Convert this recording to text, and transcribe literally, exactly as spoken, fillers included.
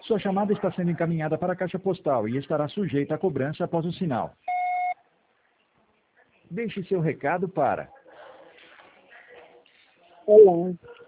Sua chamada está sendo encaminhada para a caixa postal e estará sujeita a cobrança após o sinal. Deixe seu recado para... Olá.